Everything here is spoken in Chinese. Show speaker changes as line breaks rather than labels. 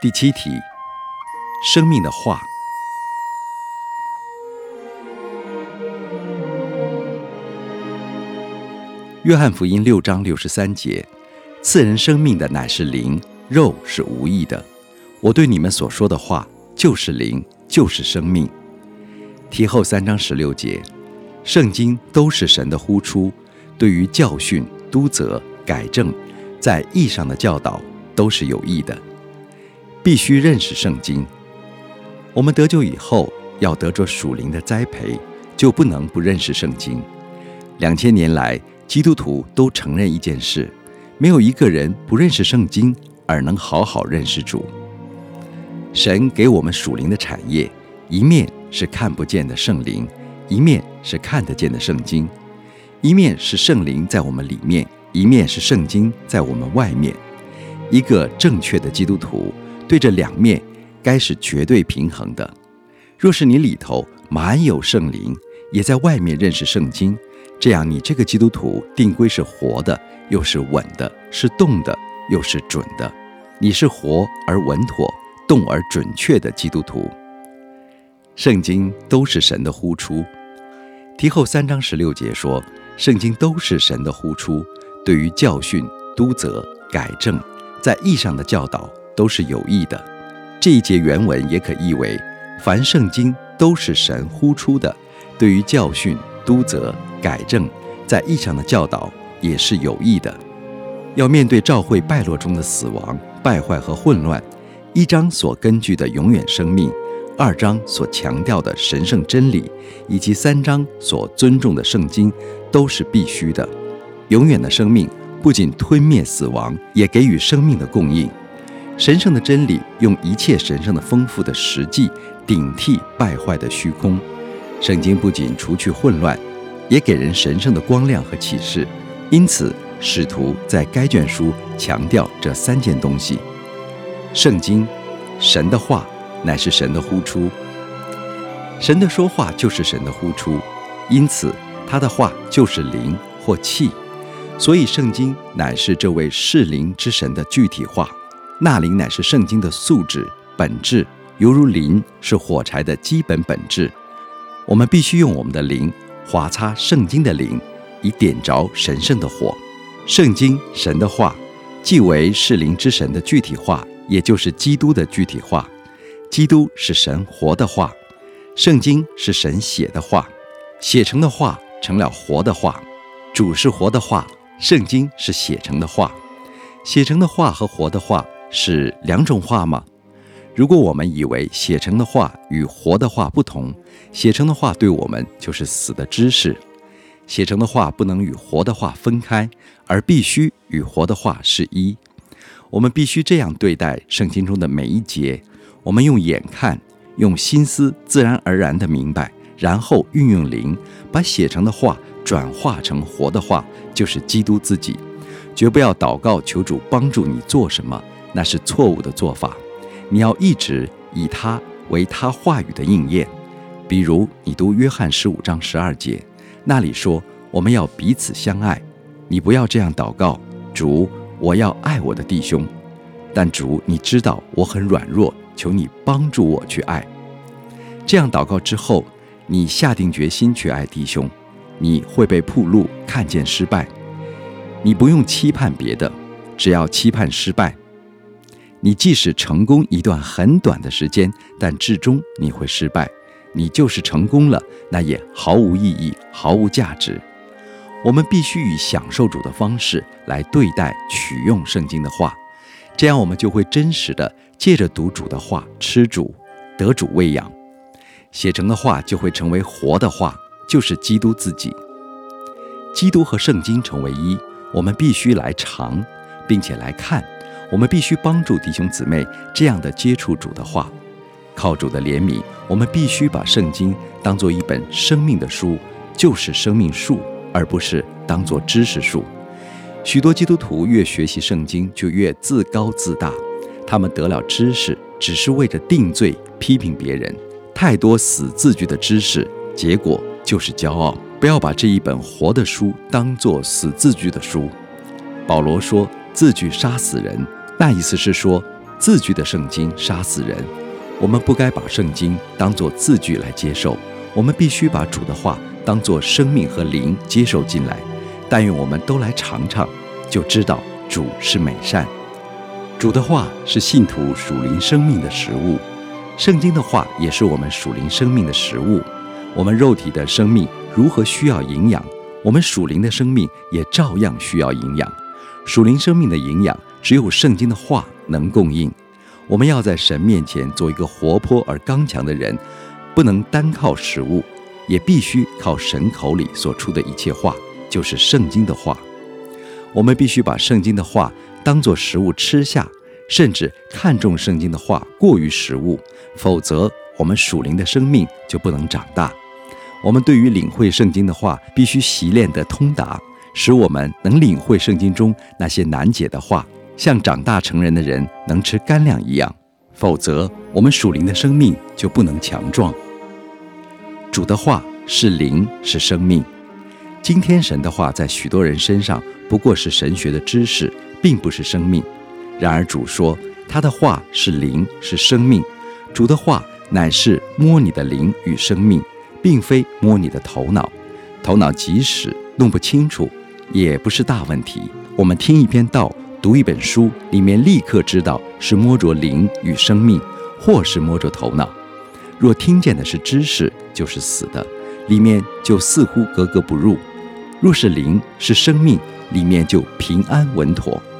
第7题，生命的话。约翰福音6章63节，赐人生命的乃是灵，肉是无益的。我对你们所说的话，就是灵，就是生命。提后3章16节，圣经都是神的呼出，对于教训、督责、改正，在义上的教导都是有益的。必须认识圣经。我们得救以后，要得着属灵的栽培，就不能不认识圣经。2000年来，基督徒都承认一件事，没有一个人不认识圣经而能好好认识主。神给我们属灵的产业，一面是看不见的圣灵，一面是看得见的圣经。一面是圣灵在我们里面，一面是圣经在我们外面。一个正确的基督徒对这两面该是绝对平衡的。若是你里头满有圣灵，也在外面认识圣经，这样你这个基督徒定规是活的，又是稳的，是动的，又是准的。你是活而稳妥，动而准确的基督徒。圣经都是神的呼出。提后3章16节说，圣经都是神的呼出，对于教训、督责、改正，在义上的教导都是有益的。这一节原文也可译为，凡圣经都是神呼出的，对于教训、督责、改正，在义上的教导也是有益的。要面对教会败落中的死亡、败坏和混乱，1章所根据的永远生命，2章所强调的神圣真理，以及3章所尊重的圣经，都是必须的。永远的生命不仅吞灭死亡，也给予生命的供应。神圣的真理用一切神圣的丰富的实际顶替败坏的虚空。圣经不仅除去混乱，也给人神圣的光亮和启示。因此使徒在该卷书强调这3件东西。圣经，神的话乃是神的呼出。神的说话就是神的呼出，因此他的话就是灵或气。所以圣经乃是这位是灵之神的具体化。那灵乃是圣经的素质、本质，犹如磷是火柴的基本本质。我们必须用我们的灵划擦圣经的灵，以点着神圣的火。圣经，神的话，既为是灵之神的具体化，也就是基督的具体化。基督是神活的话，圣经是神写的话，写成的话成了活的话。主是活的话，圣经是写成的话。写成的话和活的话是2种话吗？如果我们以为写成的话与活的话不同，写成的话对我们就是死的知识。写成的话不能与活的话分开，而必须与活的话是一。我们必须这样对待圣经中的每一节，我们用眼看，用心思自然而然地明白，然后运用灵，把写成的话转化成活的话，就是基督自己。绝不要祷告求主帮助你做什么，那是错误的做法。你要一直以他为他话语的应验。比如你读约翰15章12节，那里说我们要彼此相爱。你不要这样祷告，主，我要爱我的弟兄。但主，你知道我很软弱，求你帮助我去爱。这样祷告之后，你下定决心去爱弟兄，你会被暴露看见失败。你不用期盼别的，只要期盼失败。你即使成功一段很短的时间，但至终你会失败。你就是成功了，那也毫无意义，毫无价值。我们必须以享受主的方式来对待取用圣经的话，这样我们就会真实的借着读主的话吃主，得主喂养。写成的话就会成为活的话，就是基督自己。基督和圣经成为一，我们必须来尝，并且来看。我们必须帮助弟兄姊妹这样的接触主的话。靠主的怜悯，我们必须把圣经当作一本生命的书，就是生命树，而不是当作知识树。许多基督徒越学习圣经就越自高自大，他们得了知识只是为着定罪批评别人。太多死字句的知识，结果就是骄傲。不要把这一本活的书当作死字句的书。保罗说字句杀死人，那意思是说字句的圣经杀死人。我们不该把圣经当作字句来接受，我们必须把主的话当作生命和灵接受进来。但愿我们都来尝尝，就知道主是美善。主的话是信徒属灵生命的食物，圣经的话也是我们属灵生命的食物。我们肉体的生命如何需要营养，我们属灵的生命也照样需要营养。属灵生命的营养只有圣经的话能供应。我们要在神面前做一个活泼而刚强的人，不能单靠食物，也必须靠神口里所出的一切话，就是圣经的话。我们必须把圣经的话当作食物吃下，甚至看重圣经的话过于食物，否则我们属灵的生命就不能长大。我们对于领会圣经的话必须习练得通达，使我们能领会圣经中那些难解的话，像长大成人的人能吃干粮一样，否则我们属灵的生命就不能强壮。主的话是灵，是生命。今天神的话在许多人身上不过是神学的知识，并不是生命。然而主说他的话是灵，是生命。主的话乃是摸你的灵与生命，并非摸你的头脑。头脑即使弄不清楚，也不是大问题。我们听一篇道，读一本书，里面立刻知道是摸着灵与生命，或是摸着头脑。若听见的是知识，就是死的，里面就似乎格格不入；若是灵，是生命，里面就平安稳妥。